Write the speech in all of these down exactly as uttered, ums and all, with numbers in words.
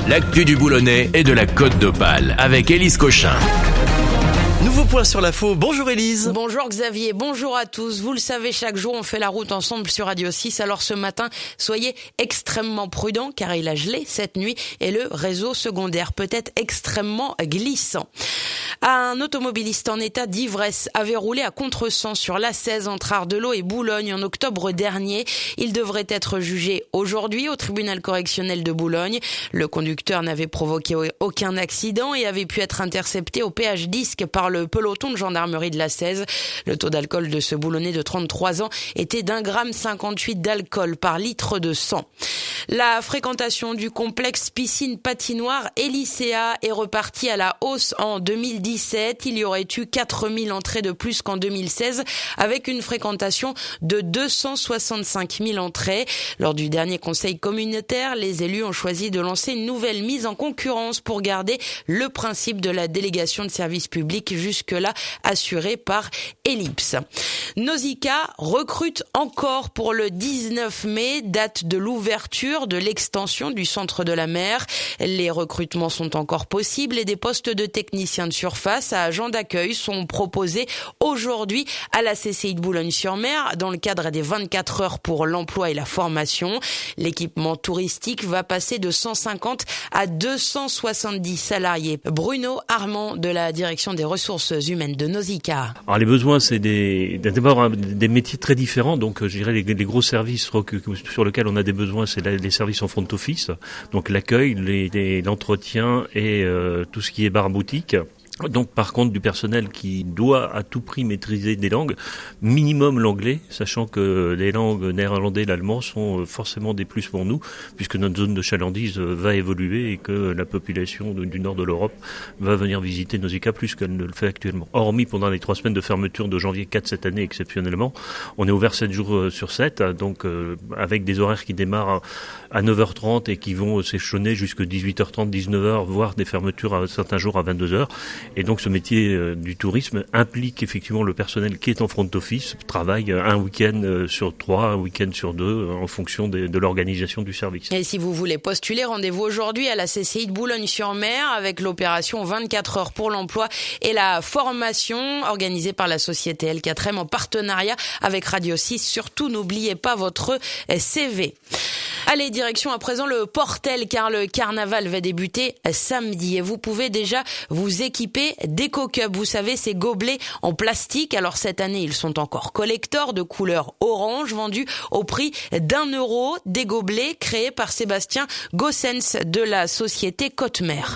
l'actu du Boulonnais et de la Côte d'Opale avec Élise Cochin. Nouveau point sur l'info. Bonjour Élise. Bonjour Xavier, bonjour à tous. Vous le savez, chaque jour on fait la route ensemble sur Radio six. Alors ce matin, soyez extrêmement prudents car il a gelé cette nuit et le réseau secondaire peut être extrêmement glissant. Un automobiliste en état d'ivresse avait roulé à contresens sur l'A seize entre Ardelot et Boulogne en octobre dernier. Il devrait être jugé aujourd'hui au tribunal correctionnel de Boulogne. Le conducteur n'avait provoqué aucun accident et avait pu être intercepté au péage Disque par le peloton de gendarmerie de l'A seize. Le taux d'alcool de ce Boulonnais de trente-trois ans était d'un gramme cinquante-huit d'alcool par litre de sang. La fréquentation du complexe piscine patinoire Elysea est repartie à la hausse en deux mille dix-sept. Il y aurait eu quatre mille entrées de plus qu'en deux mille seize avec une fréquentation de deux cent soixante-cinq mille entrées. Lors du dernier conseil communautaire, les élus ont choisi de lancer une nouvelle mise en concurrence pour garder le principe de la délégation de service public jusque-là assurée par Ellipse. Nausicaa recrute encore pour le dix-neuf mai, date de l'ouverture de l'extension du centre de la mer. Les recrutements sont encore possibles et des postes de techniciens de surface à agents d'accueil sont proposés aujourd'hui à la C C I de Boulogne-sur-Mer dans le cadre des vingt-quatre heures pour l'emploi et la formation. L'équipement touristique va passer de cent cinquante à deux cent soixante-dix salariés. Bruno Armand de la direction des ressources humaines de Nausicaa. Alors les besoins, c'est des, d'abord des métiers très différents. Donc je dirais les, les gros services sur lesquels on a des besoins, c'est les services en front office, donc l'accueil, les, les, l'entretien et euh, tout ce qui est bar boutique. Donc par contre du personnel qui doit à tout prix maîtriser des langues, minimum l'anglais, sachant que les langues néerlandais et l'allemand sont forcément des plus pour nous, puisque notre zone de chalandise va évoluer et que la population du nord de l'Europe va venir visiter Nausicaa plus qu'elle ne le fait actuellement. Hormis pendant les trois semaines de fermeture de janvier quatre cette année exceptionnellement, on est ouvert sept jours sur sept, donc euh, avec des horaires qui démarrent à neuf heures trente et qui vont s'échelonner jusqu'à dix-huit heures trente, dix-neuf heures, voire des fermetures à certains jours à vingt-deux heures. Et donc ce métier euh, du tourisme implique effectivement le personnel qui est en front office, travaille un week-end euh, sur trois, un week-end sur deux, euh, en fonction de, de l'organisation du service. Et si vous voulez postuler, rendez-vous aujourd'hui à la C C I de Boulogne-sur-Mer avec l'opération vingt-quatre heures pour l'emploi et la formation organisée par la société L quatre M en partenariat avec Radio six. Surtout, n'oubliez pas votre C V. Allez, direction à présent le Portel car le carnaval va débuter samedi et vous pouvez déjà vous équiper d'EcoCup. Vous savez, ces gobelets en plastique. Alors cette année, ils sont encore collector de couleur orange, vendus au prix d'un euro. Des gobelets créés par Sébastien Gossens de la société Côte-Mer.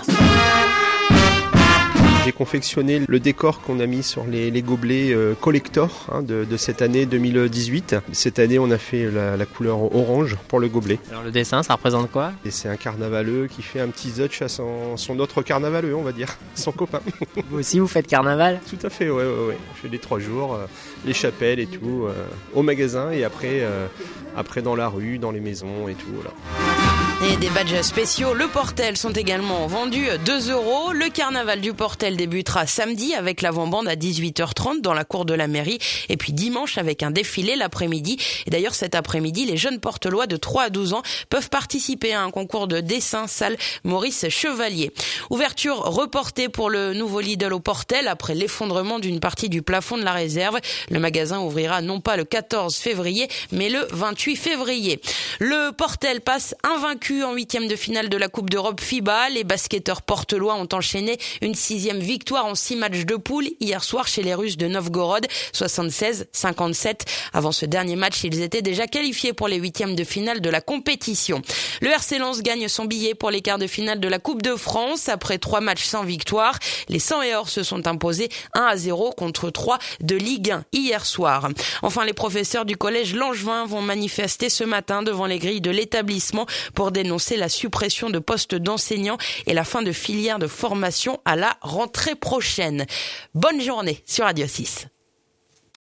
J'ai confectionné le décor qu'on a mis sur les, les gobelets euh, collector hein, de, de cette année deux mille dix-huit. Cette année, on a fait la, la couleur orange pour le gobelet. Alors le dessin, ça représente quoi ? Et c'est un carnavaleux qui fait un petit zutch à son, son autre carnavaleux, on va dire, son copain. Vous aussi, vous faites carnaval ? Tout à fait, ouais, ouais, ouais. Je fais les trois jours, euh, les chapelles et tout, euh, au magasin et après, euh, après dans la rue, dans les maisons et tout, voilà. Et des badges spéciaux, le Portel, sont également vendus deux euros. Le carnaval du Portel débutera samedi avec l'avant-bande à dix-huit heures trente dans la cour de la mairie. Et puis dimanche avec un défilé l'après-midi. Et d'ailleurs cet après-midi, les jeunes portelois de trois à douze ans peuvent participer à un concours de dessin salle Maurice Chevalier. Ouverture reportée pour le nouveau Lidl au Portel après l'effondrement d'une partie du plafond de la réserve. Le magasin ouvrira non pas le quatorze février, mais le vingt-huit février. Le Portel passe invaincu en huitième de finale de la Coupe d'Europe FIBA. Les basketteurs portelois ont enchaîné une sixième victoire en six matchs de poule hier soir chez les Russes de Novgorod, soixante-seize cinquante-sept. Avant ce dernier match, ils étaient déjà qualifiés pour les huitièmes de finale de la compétition. Le R C Lens gagne son billet pour les quarts de finale de la Coupe de France. Après trois matchs sans victoire, les cent et or se sont imposés un à zéro contre trois de Ligue un hier soir. Enfin, les professeurs du collège Langevin vont manifester ce matin devant les grilles de l'établissement pour dénoncer la suppression de postes d'enseignants et la fin de filières de formation à la rentrée prochaine. Bonne journée sur Radio six.